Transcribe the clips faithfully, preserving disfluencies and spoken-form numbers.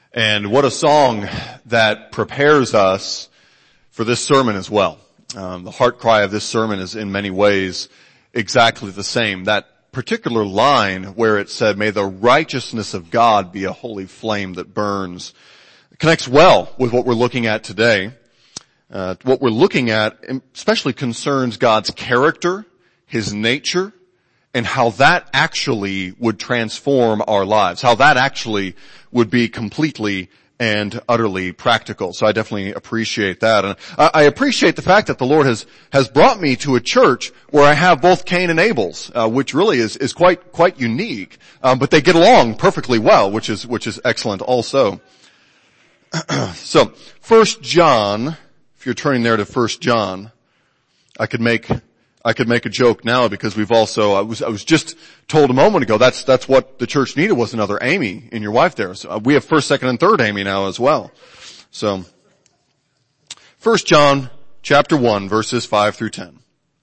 And what a song that prepares us for this sermon as well. Um, the heart cry of this sermon is in many ways exactly the same. That particular line where it said, "May the righteousness of God be a holy flame that burns," connects well with what we're looking at today. Uh, what we're looking at especially concerns God's character, His nature, and how that actually would transform our lives, how that actually would be completely and utterly practical. So I definitely appreciate that. And I, I appreciate the fact that the Lord has, has brought me to a church where I have both Cain and Abel's, uh, which really is, is quite, quite unique. Um, but they get along perfectly well, which is, which is excellent also. So, First John, if you're turning there to First John, I could make I could make a joke now because we've also, I was, I was just told a moment ago, that's, that's what the church needed was another Amy in your wife there. So we have first, second, and third Amy now as well. So, First John chapter one verses five through ten.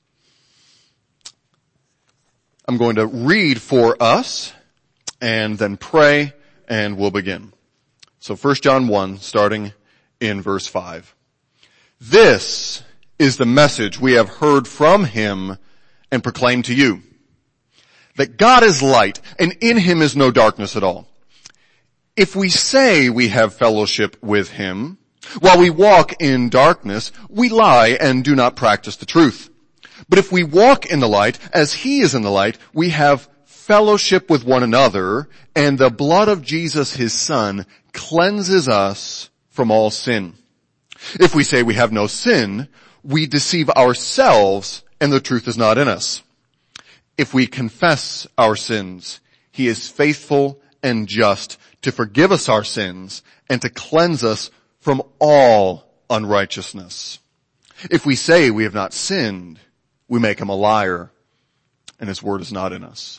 I'm going to read for us and then pray and we'll begin. So First John one starting in verse five. This is the message we have heard from Him and proclaimed to you, that God is light and in Him is no darkness at all. If we say we have fellowship with Him while we walk in darkness, we lie and do not practice the truth. But if we walk in the light as He is in the light, we have fellowship with one another, and the blood of Jesus His Son cleanses us from all sin. If we say we have no sin, we deceive ourselves and the truth is not in us. If we confess our sins, He is faithful and just to forgive us our sins and to cleanse us from all unrighteousness. If we say we have not sinned, we make Him a liar and His word is not in us.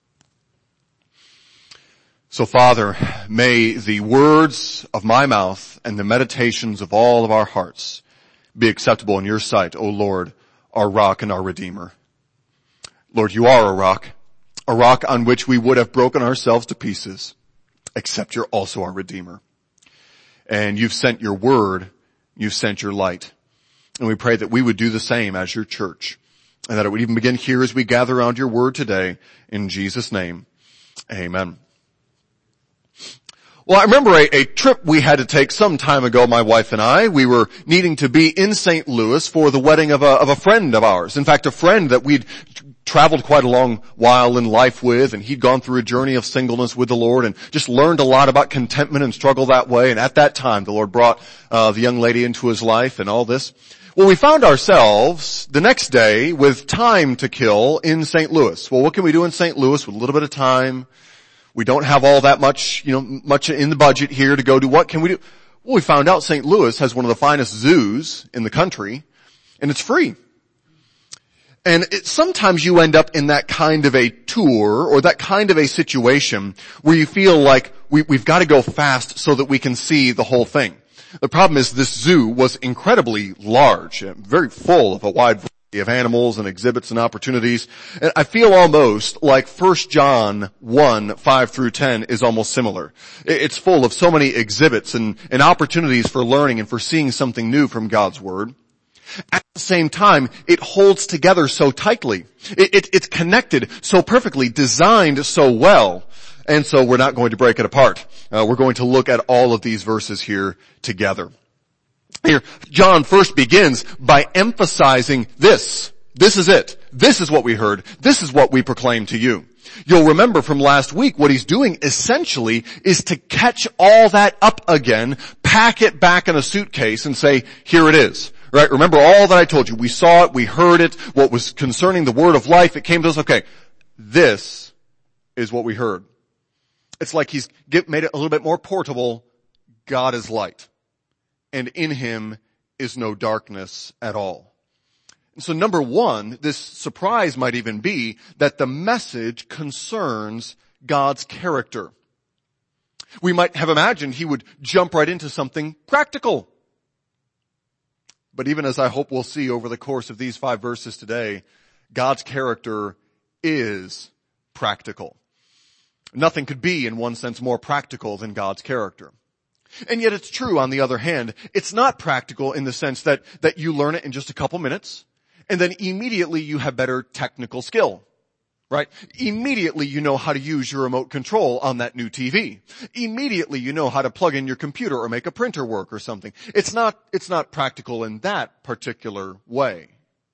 So Father, may the words of my mouth and the meditations of all of our hearts be acceptable in your sight, O Lord, our rock and our redeemer. Lord, you are a rock, a rock on which we would have broken ourselves to pieces, except you're also our redeemer. And you've sent your word, you've sent your light. And we pray that we would do the same as your church, and that it would even begin here as we gather around your word today. In Jesus' name, amen. Well, I remember a, a trip we had to take some time ago, my wife and I. We were needing to be in Saint Louis for the wedding of a, of a friend of ours. In fact, a friend that we'd traveled quite a long while in life with, and he'd gone through a journey of singleness with the Lord and just learned a lot about contentment and struggle that way. And at that time, the Lord brought uh, the young lady into his life and all this. Well, we found ourselves the next day with time to kill in Saint Louis. Well, what can we do in Saint Louis with a little bit of time? We don't have all that much, you know, much in the budget here to go do. What can we do? Well, we found out Saint Louis has one of the finest zoos in the country, and it's free. And it, sometimes you end up in that kind of a tour or that kind of a situation where you feel like we, we've got to go fast so that we can see the whole thing. The problem is this zoo was incredibly large, very full of a wide variety of animals and exhibits and opportunities. And I feel almost like First John one, five through ten is almost similar. It's full of so many exhibits and, and opportunities for learning and for seeing something new from God's Word. At the same time, it holds together so tightly. It, it, it's connected so perfectly, designed so well. And so we're not going to break it apart. Uh, we're going to look at all of these verses here together. Here, John first begins by emphasizing this. This is it. This is what we heard. This is what we proclaim to you. You'll remember from last week what he's doing essentially is to catch all that up again, pack it back in a suitcase and say, here it is. Right? Remember all that I told you. We saw it. We heard it. What was concerning the word of life. It came to us. Okay. This is what we heard. It's like he's get, made it a little bit more portable. God is light, and in Him is no darkness at all. And so number one, this surprise might even be that the message concerns God's character. We might have imagined he would jump right into something practical. But even as I hope we'll see over the course of these five verses today, God's character is practical. Nothing could be, in one sense, more practical than God's character. And yet it's true, on the other hand, it's not practical in the sense that, that you learn it in just a couple minutes, and then immediately you have better technical skill. Right? Immediately you know how to use your remote control on that new T V. Immediately you know how to plug in your computer or make a printer work or something. It's not, it's not practical in that particular way.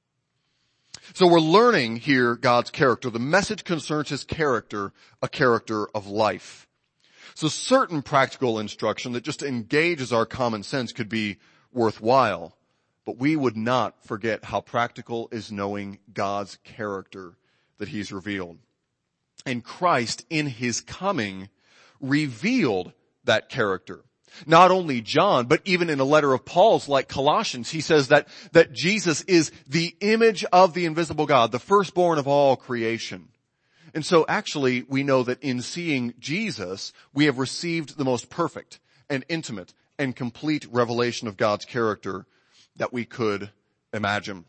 So we're learning here God's character. The message concerns his character, a character of life. So certain practical instruction that just engages our common sense could be worthwhile, but we would not forget how practical is knowing God's character that he's revealed. And Christ, in his coming, revealed that character. Not only John, but even in a letter of Paul's like Colossians, he says that, that Jesus is the image of the invisible God, the firstborn of all creation. And so actually we know that in seeing Jesus, we have received the most perfect and intimate and complete revelation of God's character that we could imagine.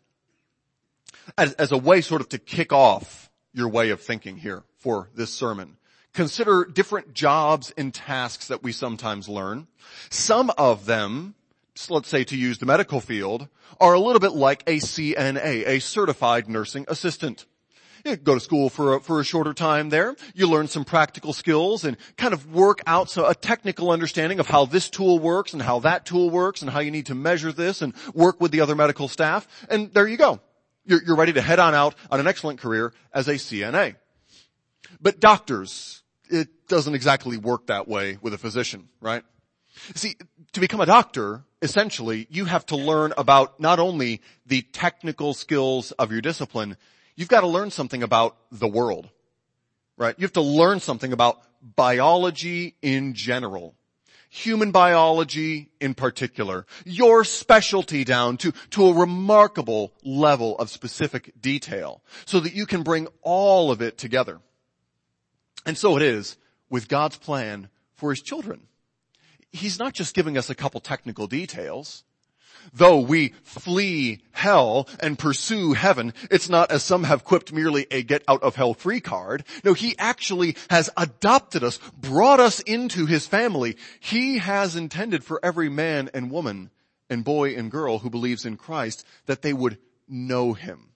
As, as a way sort of to kick off your way of thinking here for this sermon, consider different jobs and tasks that we sometimes learn. Some of them, let's say to use the medical field, are a little bit like a C N A, a certified nursing assistant. You go to school for a, for a shorter time there. You learn some practical skills and kind of work out so a technical understanding of how this tool works and how that tool works and how you need to measure this and work with the other medical staff. And there you go. You're, you're ready to head on out on an excellent career as a C N A. But doctors, it doesn't exactly work that way with a physician, right? See, to become a doctor, essentially, you have to learn about not only the technical skills of your discipline, you've got to learn something about the world, right? You have to learn something about biology in general. Human biology in particular, your specialty down to, to a remarkable level of specific detail so that you can bring all of it together. And so it is with God's plan for his children. He's not just giving us a couple technical details. Though we flee hell and pursue heaven, it's not, as some have quipped, merely a get out of hell free card. No, he actually has adopted us, brought us into his family. He has intended for every man and woman and boy and girl who believes in Christ that they would know him.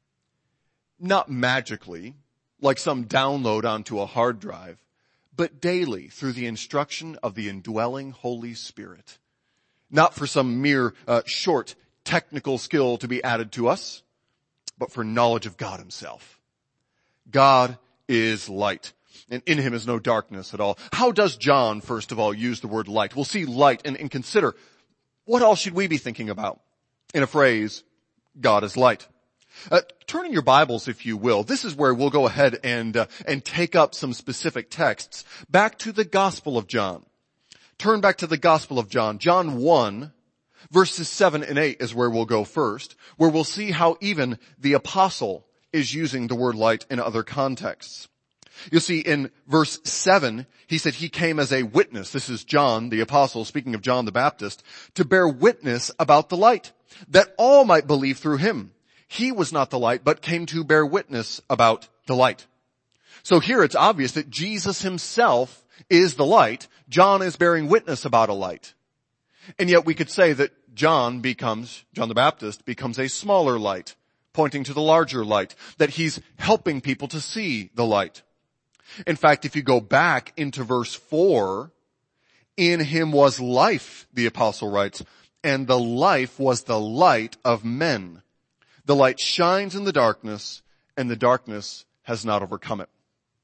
Not magically, like some download onto a hard drive, but daily through the instruction of the indwelling Holy Spirit. Not for some mere uh, short technical skill to be added to us, but for knowledge of God himself. God is light, and in him is no darkness at all. How does John, first of all, use the word light? We'll see light and, and consider what else should we be thinking about in a phrase, God is light. Uh, turn in your Bibles, if you will. This is where we'll go ahead and uh, and take up some specific texts back to the Gospel of John. Turn back to the Gospel of John. John one, verses seven and eight is where we'll go first, where we'll see how even the apostle is using the word light in other contexts. You'll see in verse seven, he said he came as a witness. This is John, the apostle, speaking of John the Baptist, to bear witness about the light, that all might believe through him. He was not the light, but came to bear witness about the light. So here it's obvious that Jesus himself is the light. John is bearing witness about a light. And yet we could say that John becomes, John the Baptist becomes a smaller light, pointing to the larger light, that he's helping people to see the light. In fact, if you go back into verse four, in him was life, the apostle writes, and the life was the light of men. The light shines in the darkness, and the darkness has not overcome it.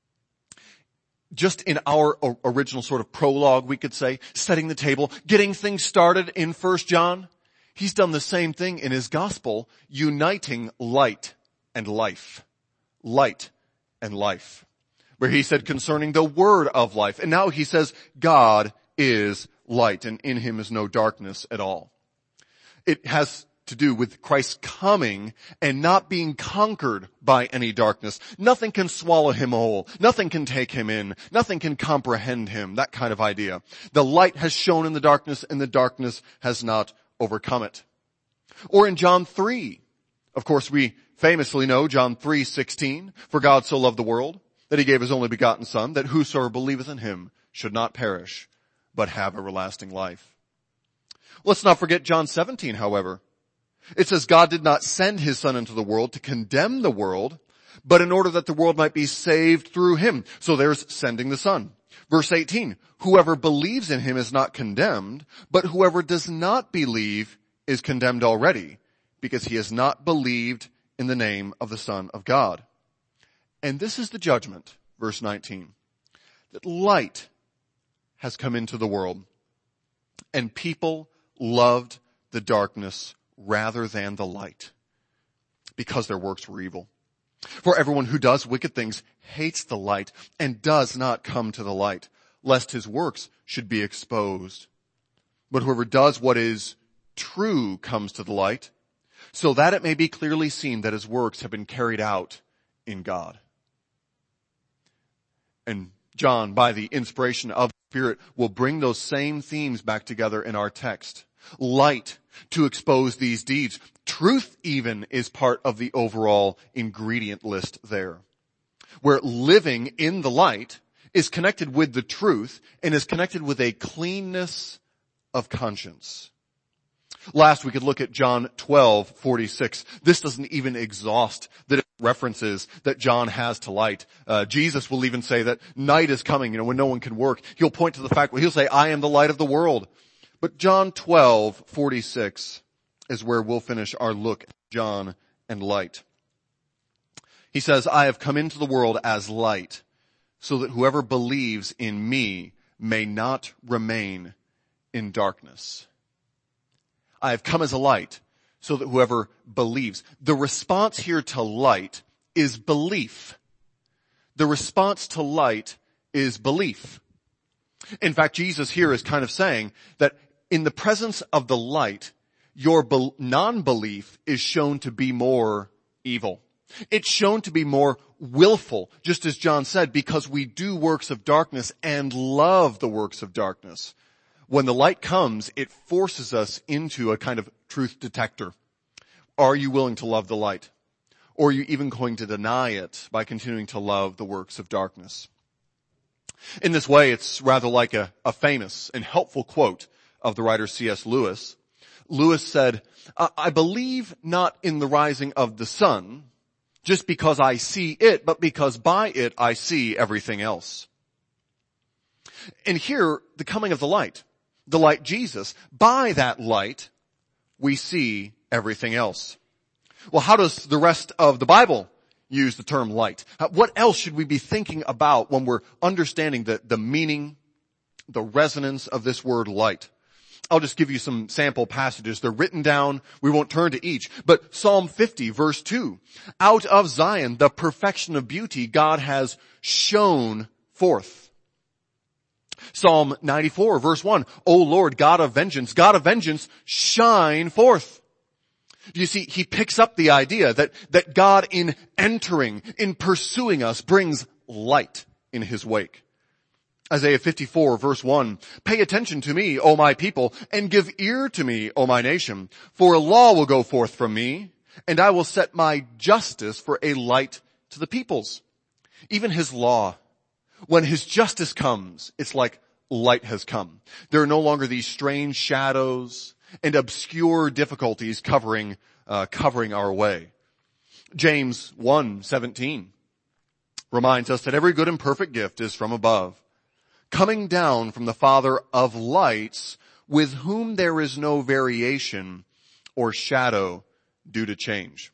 Just in our original sort of prologue, we could say, setting the table, getting things started in First John, he's done the same thing in his gospel, uniting light and life. Light and life. Where he said concerning the word of life. And now he says, God is light, and in him is no darkness at all. It has to do with Christ's coming and not being conquered by any darkness. Nothing can swallow him whole. Nothing can take him in. Nothing can comprehend him. That kind of idea. The light has shone in the darkness, and the darkness has not overcome it. Or in John three, of course we famously know John three sixteen, for God so loved the world that he gave his only begotten Son, that whosoever believeth in him should not perish, but have everlasting life. Let's not forget John seventeen, however. It says God did not send his Son into the world to condemn the world, but in order that the world might be saved through him. So there's sending the Son. Verse eighteen, whoever believes in him is not condemned, but whoever does not believe is condemned already, because he has not believed in the name of the Son of God. And this is the judgment, verse nineteen, that light has come into the world, and people loved the darkness rather than the light, because their works were evil. For everyone who does wicked things hates the light and does not come to the light, lest his works should be exposed. But whoever does what is true comes to the light, so that it may be clearly seen that his works have been carried out in God. And John, by the inspiration of the Spirit, will bring those same themes back together in our text. Light to expose these deeds. Truth even is part of the overall ingredient list there. Where living in the light is connected with the truth and is connected with a cleanness of conscience. Last we could look at John twelve forty-six. This doesn't even exhaust the references that John has to light. Uh, Jesus will even say that night is coming, you know, when no one can work. He'll point to the fact where he'll say, I am the light of the world. But John twelve forty-six is where we'll finish our look at John and light. He says, I have come into the world as light, so that whoever believes in me may not remain in darkness. I have come as a light, so that whoever believes. The response here to light is belief. The response to light is belief. In fact, Jesus here is kind of saying that in the presence of the light, your be- non-belief is shown to be more evil. It's shown to be more willful, just as John said, because we do works of darkness and love the works of darkness. When the light comes, it forces us into a kind of truth detector. Are you willing to love the light? Or are you even going to deny it by continuing to love the works of darkness? In this way, it's rather like a, a famous and helpful quote of the writer C S Lewis. Lewis said, I believe not in the rising of the sun, just because I see it, but because by it I see everything else. And here, the coming of the light, the light Jesus, by that light, we see everything else. Well, how does the rest of the Bible use the term light? What else should we be thinking about when we're understanding the, the meaning, the resonance of this word light? I'll just give you some sample passages. They're written down. We won't turn to each. But Psalm fifty, verse two. Out of Zion, the perfection of beauty, God has shone forth. Psalm ninety-four, verse one. O Lord, God of vengeance, God of vengeance, shine forth. You see, he picks up the idea that, that God in entering, in pursuing us, brings light in his wake. Isaiah fifty-four, verse one, pay attention to me, O my people, and give ear to me, O my nation, for a law will go forth from me, and I will set my justice for a light to the peoples. Even his law, when his justice comes, it's like light has come. There are no longer these strange shadows and obscure difficulties covering, uh, covering our way. James one seventeen reminds us that every good and perfect gift is from above, coming down from the Father of lights, with whom there is no variation or shadow due to change.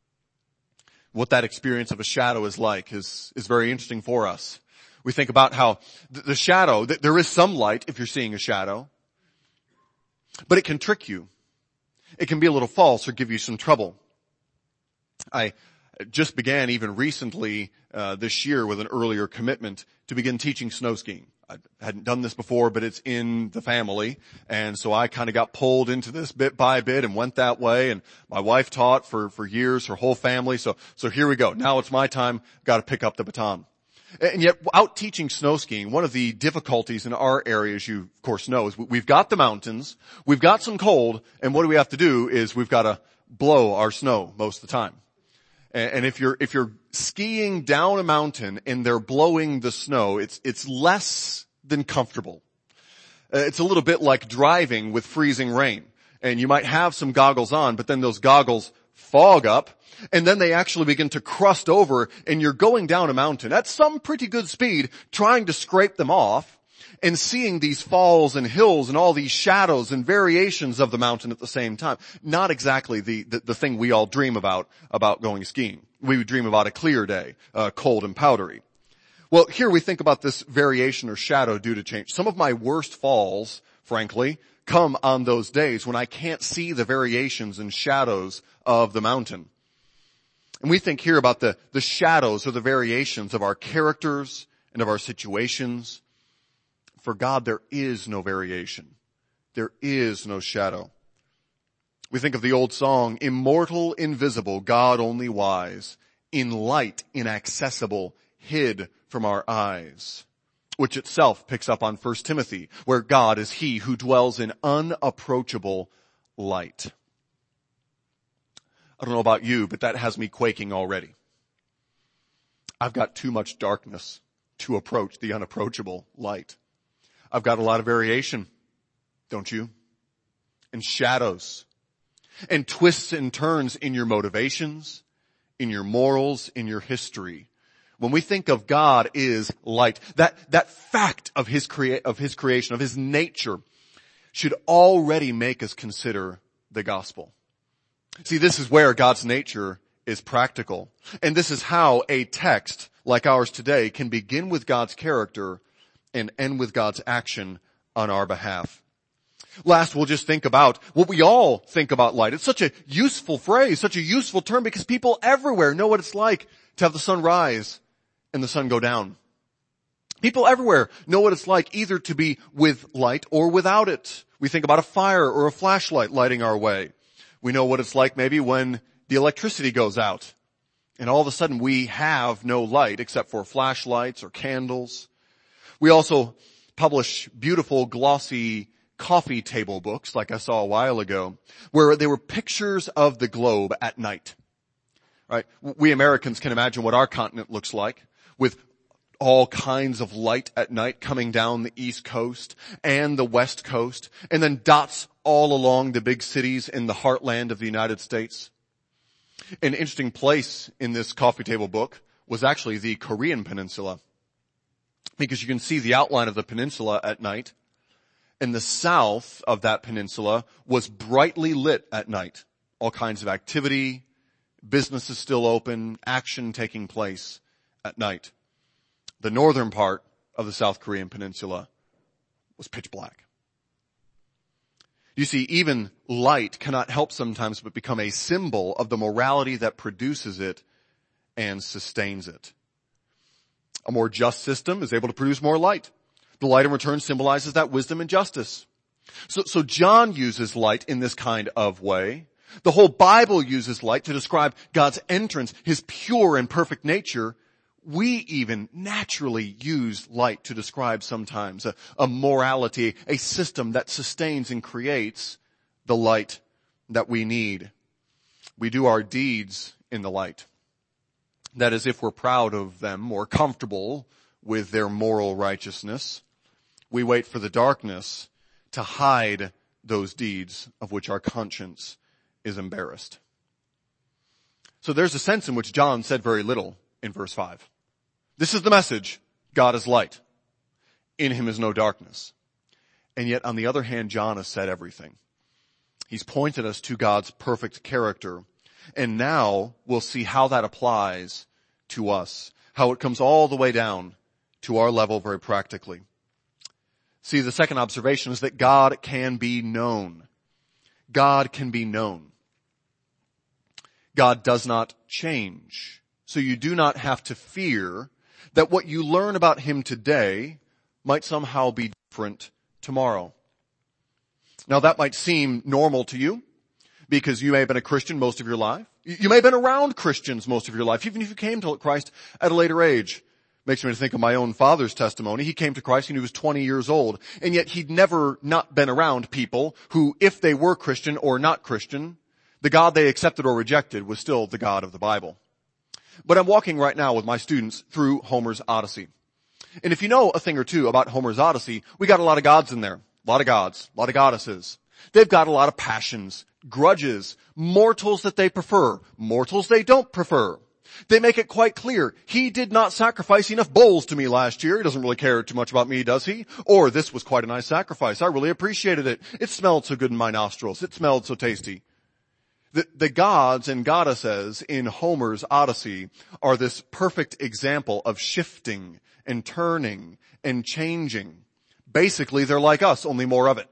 What that experience of a shadow is like is, is very interesting for us. We think about how the, the shadow, that there is some light if you're seeing a shadow, but it can trick you. It can be a little false or give you some trouble. I just began even recently uh, this year with an earlier commitment to begin teaching snow skiing. I hadn't done this before, but it's in the family. And so I kind of got pulled into this bit by bit and went that way. And my wife taught for, for years, her whole family. So, so here we go. Now it's my time. Got to pick up the baton. And yet out teaching snow skiing, one of the difficulties in our area, as you of course know, is we've got the mountains, we've got some cold, and what do we have to do is we've got to blow our snow most of the time. And if you're, if you're skiing down a mountain and they're blowing the snow, it's, it's less than comfortable. Uh, It's a little bit like driving with freezing rain. And you might have some goggles on, but then those goggles fog up, and then they actually begin to crust over, and you're going down a mountain at some pretty good speed, trying to scrape them off, and seeing these falls and hills and all these shadows and variations of the mountain at the same time. Not exactly the, the, the thing we all dream about, about going skiing. We would dream about a clear day, uh, cold and powdery. Well, here we think about this variation or shadow due to change. Some of my worst falls, frankly, come on those days when I can't see the variations and shadows of the mountain. And we think here about the, the shadows or the variations of our characters and of our situations. For God, there is no variation. There is no shadow. We think of the old song, immortal, invisible, God only wise, in light, inaccessible, hid from our eyes, which itself picks up on First Timothy, where God is he who dwells in unapproachable light. I don't know about you, but that has me quaking already. I've got too much darkness to approach the unapproachable light. I've got a lot of variation, don't you? And shadows, and twists and turns in your motivations, in your morals, in your history. When we think of God is light, that, that fact of his crea- of his creation, of his nature, should already make us consider the gospel. See, this is where God's nature is practical. And this is how a text like ours today can begin with God's character and end with God's action on our behalf. Last, we'll just think about what we all think about light. It's such a useful phrase, such a useful term, because people everywhere know what it's like to have the sun rise and the sun go down. People everywhere know what it's like either to be with light or without it. We think about a fire or a flashlight lighting our way. We know what it's like maybe when the electricity goes out and all of a sudden we have no light except for flashlights or candles. We also publish beautiful glossy coffee table books like I saw a while ago where they were pictures of the globe at night. Right? We Americans can imagine what our continent looks like with all kinds of light at night coming down the East Coast and the West Coast, and then dots all along the big cities in the heartland of the United States. An interesting place in this coffee table book was actually the Korean Peninsula, because you can see the outline of the peninsula at night, and the south of that peninsula was brightly lit at night. All kinds of activity, businesses still open, action taking place at night. The northern part of the South Korean peninsula was pitch black. You see, even light cannot help sometimes but become a symbol of the morality that produces it and sustains it. A more just system is able to produce more light. The light in return symbolizes that wisdom and justice. So, so John uses light in this kind of way. The whole Bible uses light to describe God's entrance, his pure and perfect nature. We even naturally use light to describe sometimes a, a morality, a system that sustains and creates the light that we need. We do our deeds in the light. That is, if we're proud of them or comfortable with their moral righteousness, we wait for the darkness to hide those deeds of which our conscience is embarrassed. So there's a sense in which John said very little in verse five. This is the message. God is light. In him is no darkness. And yet, on the other hand, John has said everything. He's pointed us to God's perfect character. And now we'll see how that applies to us, how it comes all the way down to our level very practically. See, the second observation is that God can be known. God can be known. God does not change. So you do not have to fear that what you learn about him today might somehow be different tomorrow. Now that might seem normal to you because you may have been a Christian most of your life. You may have been around Christians most of your life, even if you came to Christ at a later age. Makes me think of my own father's testimony. He came to Christ when he was twenty years old, and yet he'd never not been around people who, if they were Christian or not Christian, the God they accepted or rejected was still the God of the Bible. But I'm walking right now with my students through Homer's Odyssey. And if you know a thing or two about Homer's Odyssey, we got a lot of gods in there. a lot of gods, a lot of goddesses. They've got a lot of passions, grudges, mortals that they prefer, mortals they don't prefer. They make it quite clear, he did not sacrifice enough bowls to me last year. He doesn't really care too much about me, does he? Or this was quite a nice sacrifice. I really appreciated it. It smelled so good in my nostrils. It smelled so tasty. The, the gods and goddesses in Homer's Odyssey are this perfect example of shifting and turning and changing. Basically, they're like us, only more of it.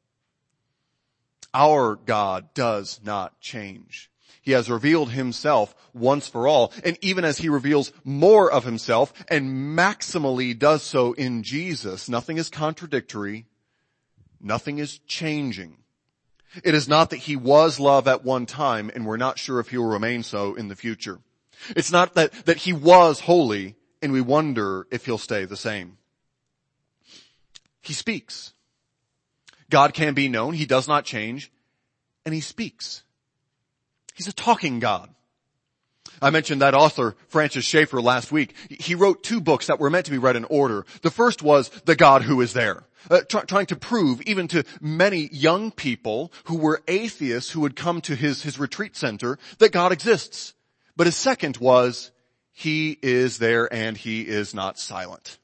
Our God does not change. He has revealed himself once for all, and even as he reveals more of himself and maximally does so in Jesus, nothing is contradictory, nothing is changing. It is not that he was love at one time and we're not sure if he will remain so in the future. It's not that, that he was holy and we wonder if he'll stay the same. He speaks. God can be known. He does not change. And he speaks. He's a talking God. I mentioned that author, Francis Schaeffer, last week. He wrote two books that were meant to be read in order. The first was The God Who Is There, uh, try, trying to prove even to many young people who were atheists who would come to his, his retreat center that God exists. But his second was, He is there and he is not silent.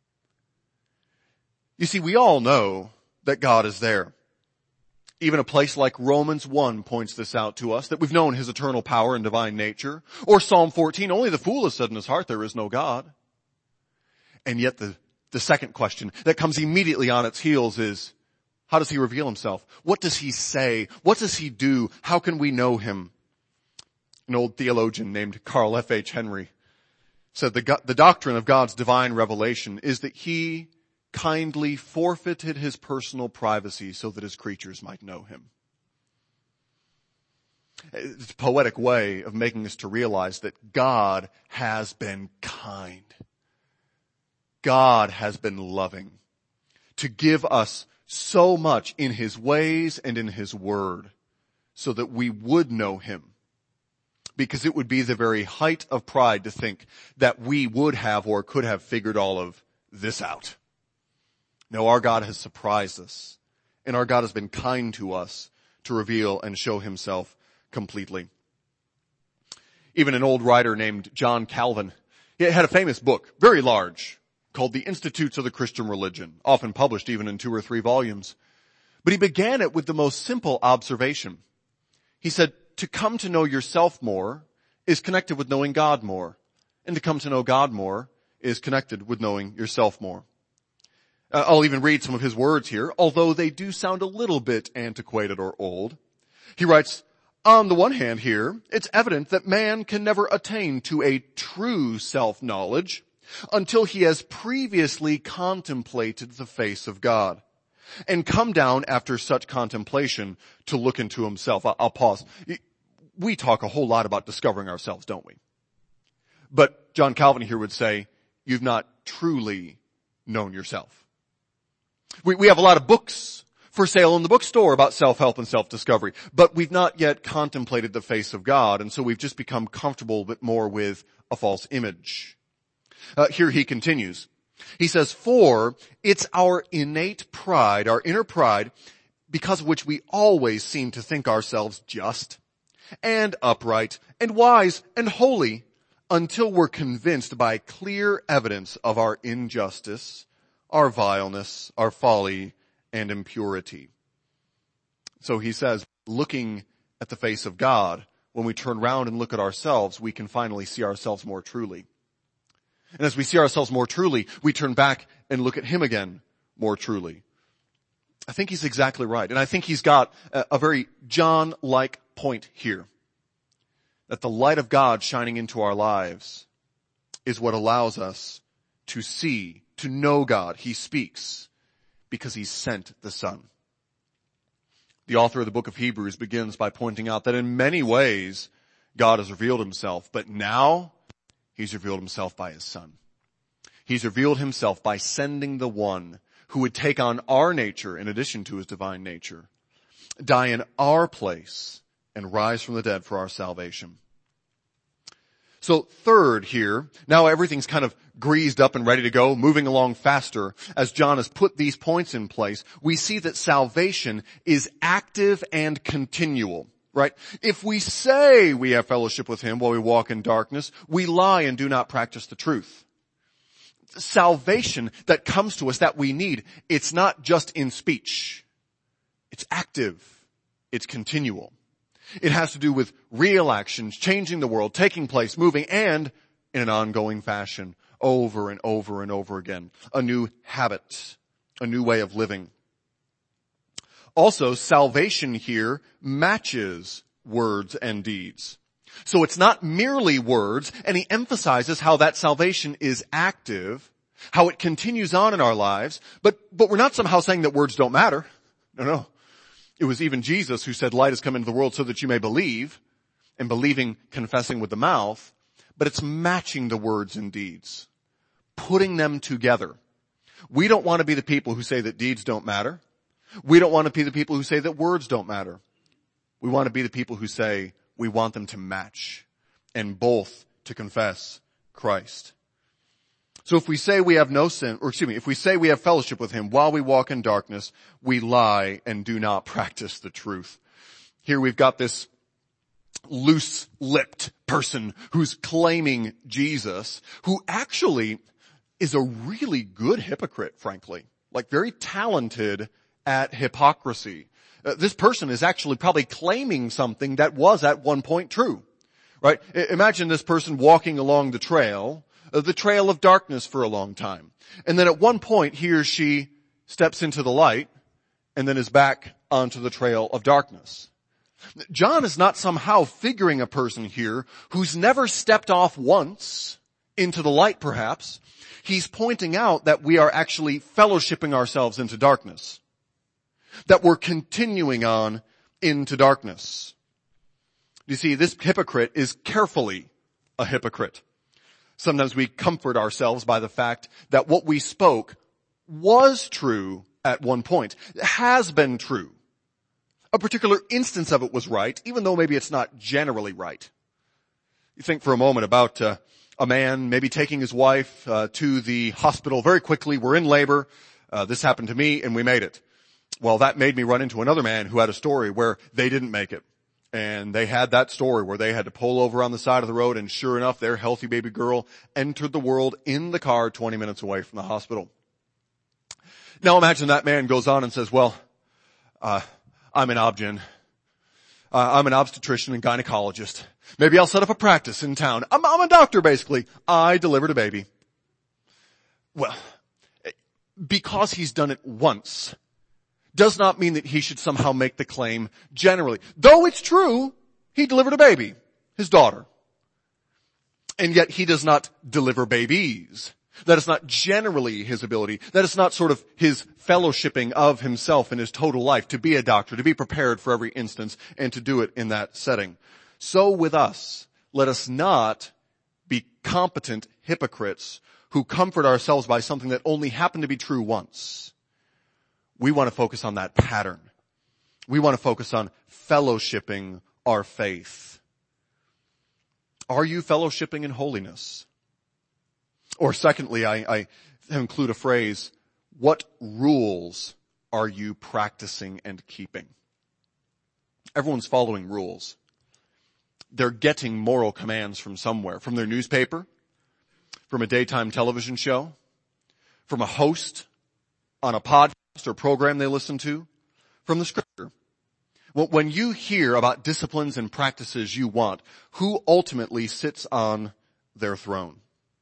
You see, we all know that God is there. Even a place like Romans one points this out to us, that we've known his eternal power and divine nature. Or Psalm fourteen, only the fool has said in his heart there is no God. And yet the, the second question that comes immediately on its heels is, how does he reveal himself? What does he say? What does he do? How can we know him? An old theologian named Carl F H Henry said the, the doctrine of God's divine revelation is that he kindly forfeited his personal privacy so that his creatures might know him. It's a poetic way of making us to realize that God has been kind. God has been loving to give us so much in his ways and in his word so that we would know him. Because it would be the very height of pride to think that we would have or could have figured all of this out. No, our God has surprised us, and our God has been kind to us to reveal and show himself completely. Even an old writer named John Calvin, he had a famous book, very large, called The Institutes of the Christian Religion, often published even in two or three volumes. But he began it with the most simple observation. He said, to come to know yourself more is connected with knowing God more, and to come to know God more is connected with knowing yourself more. Uh, I'll even read some of his words here, although they do sound a little bit antiquated or old. He writes, on the one hand here, it's evident that man can never attain to a true self-knowledge until he has previously contemplated the face of God and come down after such contemplation to look into himself. I'll, I'll pause. We talk a whole lot about discovering ourselves, don't we? But John Calvin here would say, you've not truly known yourself. We, we have a lot of books for sale in the bookstore about self-help and self-discovery, but we've not yet contemplated the face of God, and so we've just become comfortable a bit more with a false image. Uh, here he continues. He says, for it's our innate pride, our inner pride, because of which we always seem to think ourselves just and upright and wise and holy until we're convinced by clear evidence of our injustice, our vileness, our folly, and impurity. So he says, looking at the face of God, when we turn around and look at ourselves, we can finally see ourselves more truly. And as we see ourselves more truly, we turn back and look at him again more truly. I think he's exactly right. And I think he's got a, a very John-like point here. That the light of God shining into our lives is what allows us to see, to know God. He speaks because he sent the Son. The author of the book of Hebrews begins by pointing out that in many ways God has revealed himself, but now he's revealed himself by his Son. He's revealed himself by sending the one who would take on our nature in addition to his divine nature, die in our place, and rise from the dead for our salvation. So third here, now everything's kind of greased up and ready to go, moving along faster. As John has put these points in place, we see that salvation is active and continual, right? If we say we have fellowship with him while we walk in darkness, we lie and do not practice the truth. Salvation that comes to us that we need, it's not just in speech. It's active. It's continual. It has to do with real actions, changing the world, taking place, moving, and in an ongoing fashion, over and over and over again. A new habit, a new way of living. Also, salvation here matches words and deeds. So it's not merely words, and he emphasizes how that salvation is active, how it continues on in our lives, but, but we're not somehow saying that words don't matter. No, no. It was even Jesus who said, light has come into the world so that you may believe, and believing, confessing with the mouth, but it's matching the words and deeds, putting them together. We don't want to be the people who say that deeds don't matter. We don't want to be the people who say that words don't matter. We want to be the people who say we want them to match and both to confess Christ. So if we say we have no sin, or excuse me, if we say we have fellowship with him while we walk in darkness, we lie and do not practice the truth. Here we've got this loose-lipped person who's claiming Jesus, who actually is a really good hypocrite, frankly. Like very talented at hypocrisy. Uh, this person is actually probably claiming something that was at one point true. Right? I- imagine this person walking along the trail, the trail of darkness for a long time. And then at one point he or she steps into the light and then is back onto the trail of darkness. John is not somehow figuring a person here who's never stepped off once into the light perhaps. He's pointing out that we are actually fellowshipping ourselves into darkness. That we're continuing on into darkness. You see, this hypocrite is carefully a hypocrite. Sometimes we comfort ourselves by the fact that what we spoke was true at one point, has been true. A particular instance of it was right, even though maybe it's not generally right. You think for a moment about uh, a man maybe taking his wife uh, to the hospital very quickly. We're in labor. Uh, this happened to me and we made it. Well, that made me run into another man who had a story where they didn't make it. And they had that story where they had to pull over on the side of the road, and sure enough, their healthy baby girl entered the world in the car twenty minutes away from the hospital. Now imagine that man goes on and says, well, uh, I'm an obgyn. Uh, I'm an obstetrician and gynecologist. Maybe I'll set up a practice in town. I'm, I'm a doctor, basically. I delivered a baby. Well, because he's done it once, does not mean that he should somehow make the claim generally. Though it's true, he delivered a baby, his daughter. And yet he does not deliver babies. That is not generally his ability. That is not sort of his fellowshipping of himself in his total life to be a doctor, to be prepared for every instance, and to do it in that setting. So with us, let us not be competent hypocrites who comfort ourselves by something that only happened to be true once. We want to focus on that pattern. We want to focus on fellowshipping our faith. Are you fellowshipping in holiness? Or secondly, I, I include a phrase, what rules are you practicing and keeping? Everyone's following rules. They're getting moral commands from somewhere, from their newspaper, from a daytime television show, from a host on a podcast or program they listen to, from the scripture. Well, when you hear about disciplines and practices you want, who ultimately sits on their throne?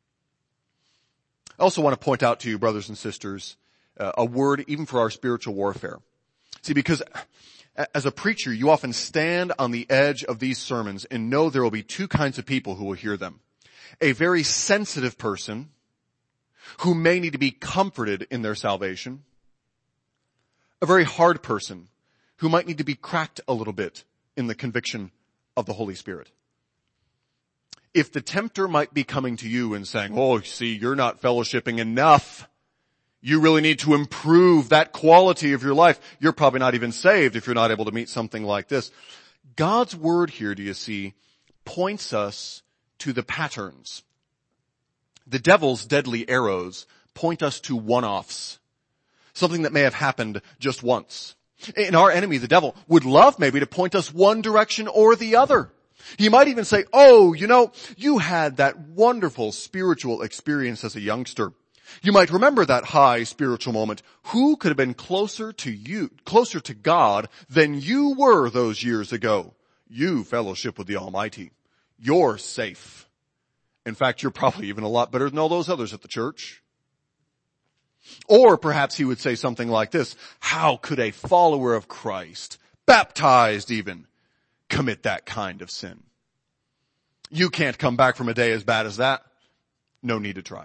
I also want to point out to you, brothers and sisters, uh, a word even for our spiritual warfare. See, because as a preacher, you often stand on the edge of these sermons and know there will be two kinds of people who will hear them. A very sensitive person who may need to be comforted in their salvation. A very hard person who might need to be cracked a little bit in the conviction of the Holy Spirit. If the tempter might be coming to you and saying, oh, see, you're not fellowshipping enough. You really need to improve that quality of your life. You're probably not even saved if you're not able to meet something like this. God's word here, do you see, points us to the patterns. The devil's deadly arrows point us to one-offs, something that may have happened just once. And our enemy, the devil, would love maybe to point us one direction or the other. He might even say, oh, you know, you had that wonderful spiritual experience as a youngster. You might remember that high spiritual moment. Who could have been closer to you, closer to God than you were those years ago? You fellowship with the Almighty. You're safe. In fact, you're probably even a lot better than all those others at the church. Or perhaps he would say something like this: how could a follower of Christ, baptized even, commit that kind of sin? You can't come back from a day as bad as that. No need to try.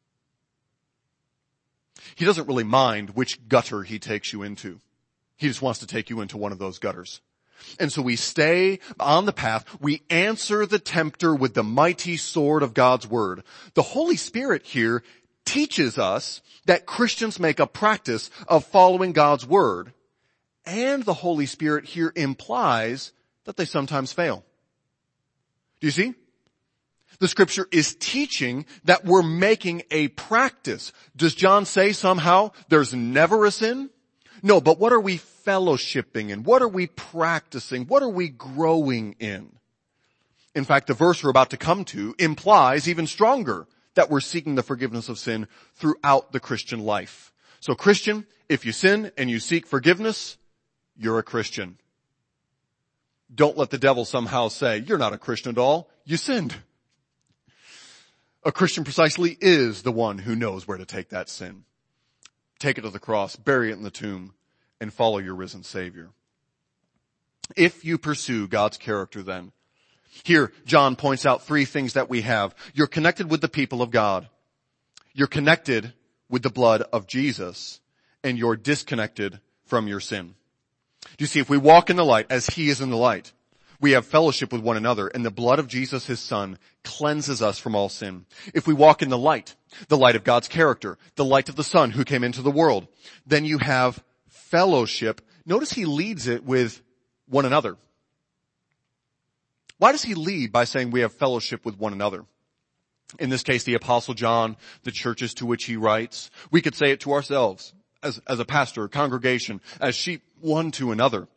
He doesn't really mind which gutter he takes you into. He just wants to take you into one of those gutters. And so we stay on the path. We answer the tempter with the mighty sword of God's word. The Holy Spirit here teaches us that Christians make a practice of following God's word. And the Holy Spirit here implies that they sometimes fail. Do you see? The scripture is teaching that we're making a practice. Does John say somehow there's never a sin? No, but what are we fellowshipping in? What are we practicing? What are we growing in? In fact, the verse we're about to come to implies even stronger that we're seeking the forgiveness of sin throughout the Christian life. So Christian, if you sin and you seek forgiveness, you're a Christian. Don't let the devil somehow say, you're not a Christian at all. You sinned. A Christian precisely is the one who knows where to take that sin. Take it to the cross, bury it in the tomb, and follow your risen Savior. If you pursue God's character then, here John points out three things that we have. You're connected with the people of God. You're connected with the blood of Jesus, and you're disconnected from your sin. Do you see, if we walk in the light as he is in the light, we have fellowship with one another, and the blood of Jesus, his son, cleanses us from all sin. If we walk in the light, the light of God's character, the light of the Son who came into the world, then you have fellowship. Notice he leads it with one another. Why does he lead by saying we have fellowship with one another? In this case, the Apostle John, the churches to which he writes. We could say it to ourselves as, as a pastor, a congregation, as sheep one to another.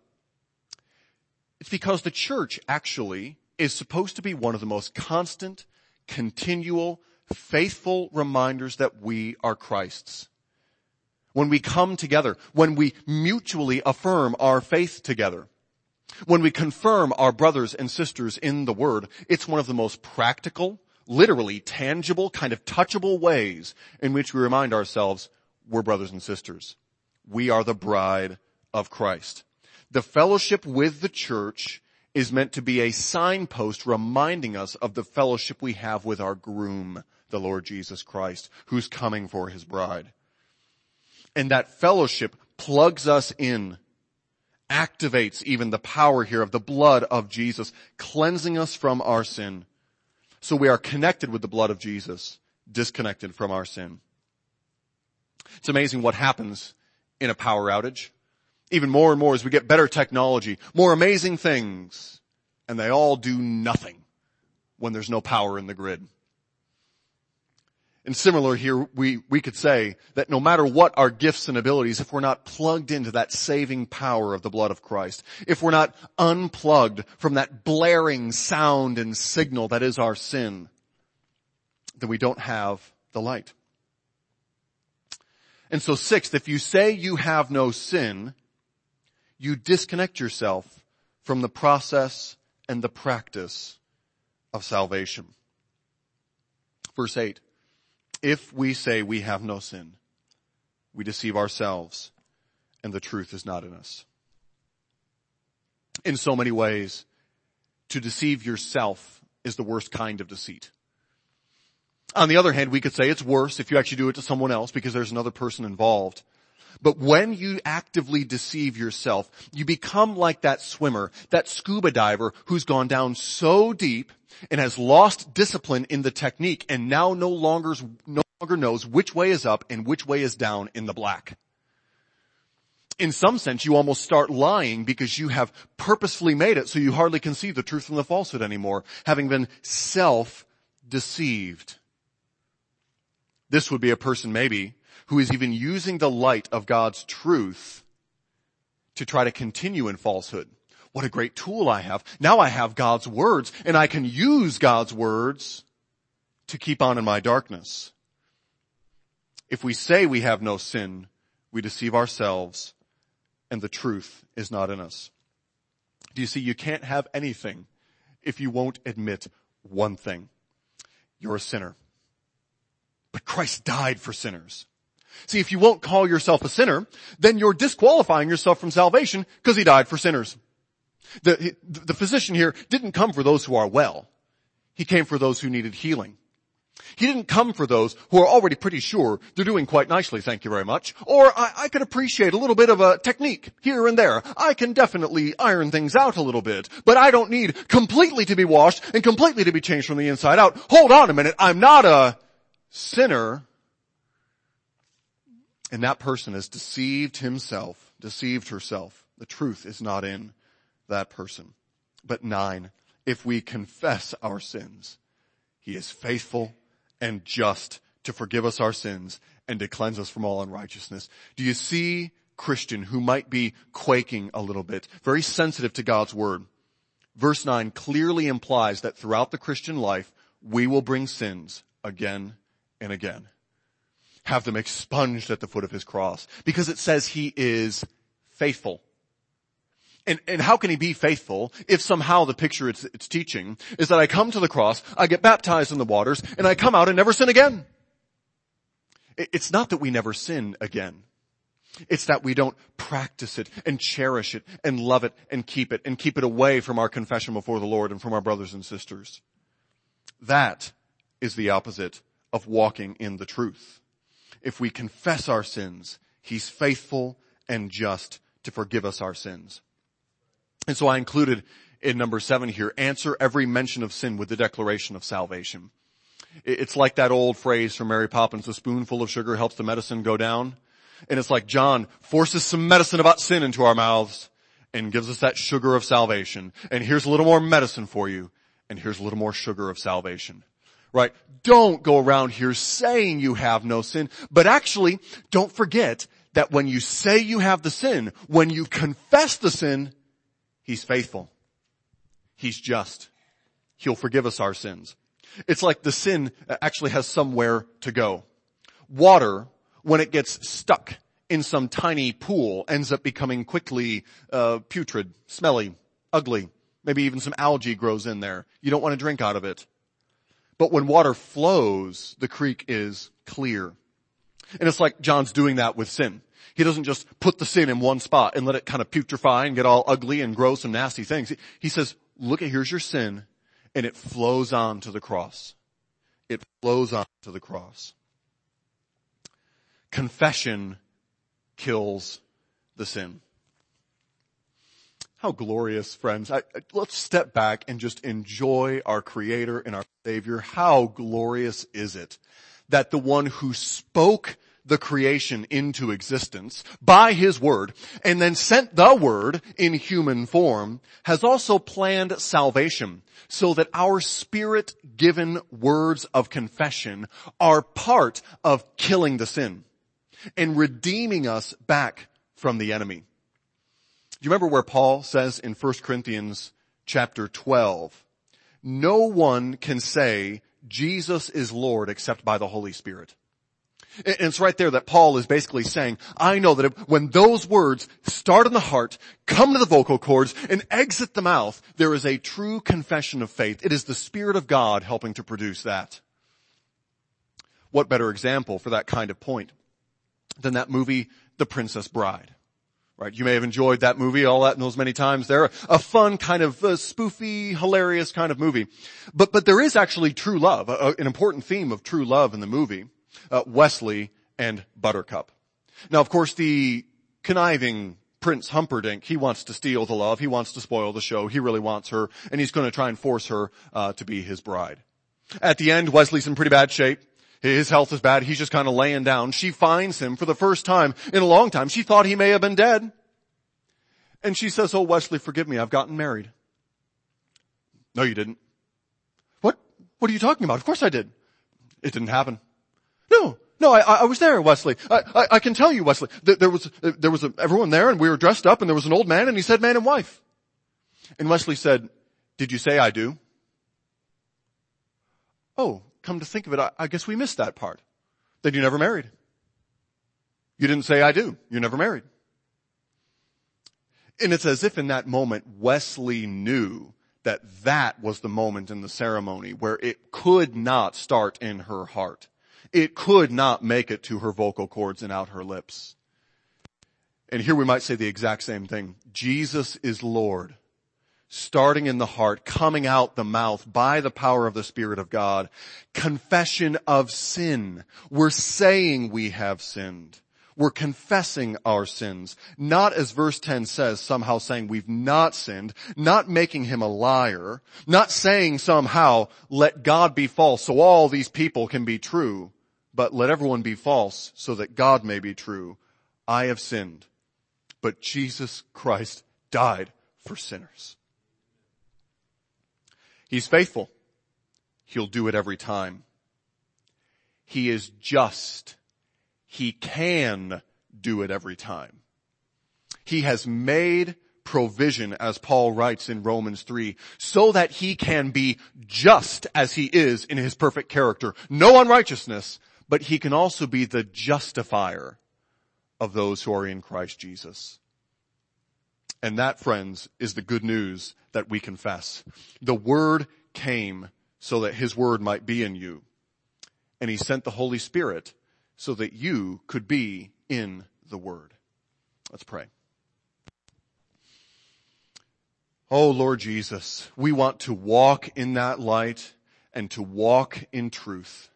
It's because the church actually is supposed to be one of the most constant, continual, faithful reminders that we are Christ's. When we come together, when we mutually affirm our faith together, when we confirm our brothers and sisters in the Word, it's one of the most practical, literally tangible, kind of touchable ways in which we remind ourselves we're brothers and sisters. We are the bride of Christ. The fellowship with the church is meant to be a signpost reminding us of the fellowship we have with our groom, the Lord Jesus Christ, who's coming for his bride. And that fellowship plugs us in, activates even the power here of the blood of Jesus, cleansing us from our sin. So we are connected with the blood of Jesus, disconnected from our sin. It's amazing what happens in a power outage. Even more and more as we get better technology, more amazing things, and they all do nothing when there's no power in the grid. And similar here, we, we could say that no matter what our gifts and abilities, if we're not plugged into that saving power of the blood of Christ, if we're not unplugged from that blaring sound and signal that is our sin, then we don't have the light. And so sixth, if you say you have no sin, you disconnect yourself from the process and the practice of salvation. Verse eight, if we say we have no sin, we deceive ourselves and the truth is not in us. In so many ways, to deceive yourself is the worst kind of deceit. On the other hand, we could say it's worse if you actually do it to someone else because there's another person involved. But when you actively deceive yourself, you become like that swimmer, that scuba diver who's gone down so deep and has lost discipline in the technique and now no longer, no longer knows which way is up and which way is down in the black. In some sense, you almost start lying because you have purposefully made it so you hardly can see the truth from the falsehood anymore, having been self deceived. This would be a person maybe who is even using the light of God's truth to try to continue in falsehood. What a great tool I have. Now I have God's words, and I can use God's words to keep on in my darkness. If we say we have no sin, we deceive ourselves, and the truth is not in us. Do you see, you can't have anything if you won't admit one thing. You're a sinner. But Christ died for sinners. See, if you won't call yourself a sinner, then you're disqualifying yourself from salvation because he died for sinners. The, the physician here didn't come for those who are well. He came for those who needed healing. He didn't come for those who are already pretty sure they're doing quite nicely, thank you very much. Or I, I could appreciate a little bit of a technique here and there. I can definitely iron things out a little bit, but I don't need completely to be washed and completely to be changed from the inside out. Hold on a minute, I'm not a sinner. And that person has deceived himself, deceived herself. The truth is not in that person. But nine, if we confess our sins, he is faithful and just to forgive us our sins and to cleanse us from all unrighteousness. Do you see, Christian, who might be quaking a little bit, very sensitive to God's word? Verse nine clearly implies that throughout the Christian life, we will bring sins again and again. Have them expunged at the foot of his cross. Because it says he is faithful. And, and how can he be faithful if somehow the picture it's, it's teaching is that I come to the cross, I get baptized in the waters, and I come out and never sin again? It, it's not that we never sin again. It's that we don't practice it and cherish it and love it and keep it and keep it away from our confession before the Lord and from our brothers and sisters. That is the opposite of walking in the truth. If we confess our sins, he's faithful and just to forgive us our sins. And so I included in number seven here, answer every mention of sin with the declaration of salvation. It's like that old phrase from Mary Poppins, a spoonful of sugar helps the medicine go down. And it's like John forces some medicine about sin into our mouths and gives us that sugar of salvation. And here's a little more medicine for you. And here's a little more sugar of salvation. Right? Don't go around here saying you have no sin, but actually don't forget that when you say you have the sin, when you confess the sin, he's faithful. He's just. He'll forgive us our sins. It's like the sin actually has somewhere to go. Water, when it gets stuck in some tiny pool, ends up becoming quickly uh, putrid, smelly, ugly. Maybe even some algae grows in there. You don't want to drink out of it. But when water flows, the creek is clear. And it's like John's doing that with sin. He doesn't just put the sin in one spot and let it kind of putrefy and get all ugly and grow some nasty things. He says, look, here's your sin, and it flows on to the cross. It flows on to the cross. Confession kills the sin. How glorious, friends. I, I, let's step back and just enjoy our Creator and our Savior. How glorious is it that the one who spoke the creation into existence by his word and then sent the word in human form has also planned salvation so that our spirit-given words of confession are part of killing the sin and redeeming us back from the enemy. Do you remember where Paul says in First Corinthians chapter twelve, no one can say Jesus is Lord except by the Holy Spirit? And it's right there that Paul is basically saying, I know that if, when those words start in the heart, come to the vocal cords, and exit the mouth, there is a true confession of faith. It is the Spirit of God helping to produce that. What better example for that kind of point than that movie, The Princess Bride? Right, you may have enjoyed that movie, all that, and those many times there. A fun kind of uh, spoofy, hilarious kind of movie. But, but there is actually true love, a, an important theme of true love in the movie. Uh, Wesley and Buttercup. Now, of course, the conniving Prince Humperdinck, he wants to steal the love. He wants to spoil the show. He really wants her, and he's going to try and force her uh, to be his bride. At the end, Wesley's in pretty bad shape. His health is bad. He's just kind of laying down. She finds him for the first time in a long time. She thought he may have been dead. And she says, oh, Wesley, forgive me. I've gotten married. No, you didn't. What? What are you talking about? Of course I did. It didn't happen. No, no, I, I was there, Wesley. I, I, I can tell you, Wesley. There, there was, there was a, everyone there and we were dressed up and there was an old man and he said man and wife. And Wesley said, did you say I do? Oh, come to think of it, I, I guess we missed that part. Then you never married. You didn't say I do. You never married. And it's as if in that moment Wesley knew that that was the moment in the ceremony where it could not start in her heart. It could not make it to her vocal cords and out her lips. And here we might say the exact same thing. Jesus is Lord. Starting in the heart, coming out the mouth by the power of the Spirit of God. Confession of sin. We're saying we have sinned. We're confessing our sins. Not as verse ten says, somehow saying we've not sinned. Not making him a liar. Not saying somehow, let God be false so all these people can be true. But let everyone be false so that God may be true. I have sinned. But Jesus Christ died for sinners. He's faithful. He'll do it every time. He is just. He can do it every time. He has made provision, as Paul writes in Romans three, so that he can be just as he is in his perfect character. No unrighteousness, but he can also be the justifier of those who are in Christ Jesus. And that, friends, is the good news that we confess. The Word came so that His Word might be in you. And He sent the Holy Spirit so that you could be in the Word. Let's pray. Oh, Lord Jesus, we want to walk in that light and to walk in truth.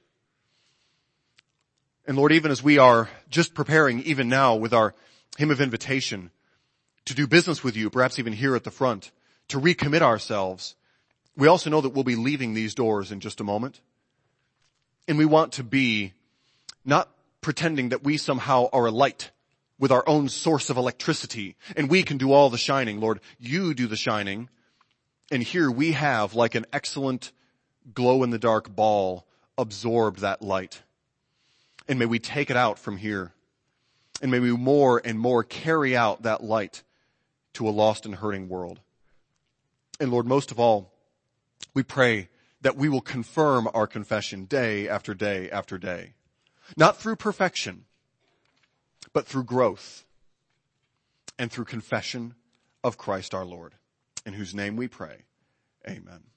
And Lord, even as we are just preparing, even now with our hymn of invitation, to do business with you, perhaps even here at the front, to recommit ourselves, we also know that we'll be leaving these doors in just a moment. And we want to be not pretending that we somehow are a light with our own source of electricity and we can do all the shining. Lord, you do the shining. And here we have, like an excellent glow-in-the-dark ball, absorbed that light. And may we take it out from here. And may we more and more carry out that light to a lost and hurting world. And Lord, most of all, we pray that we will confirm our confession day after day after day. Not through perfection, but through growth and through confession of Christ our Lord, in whose name we pray. Amen.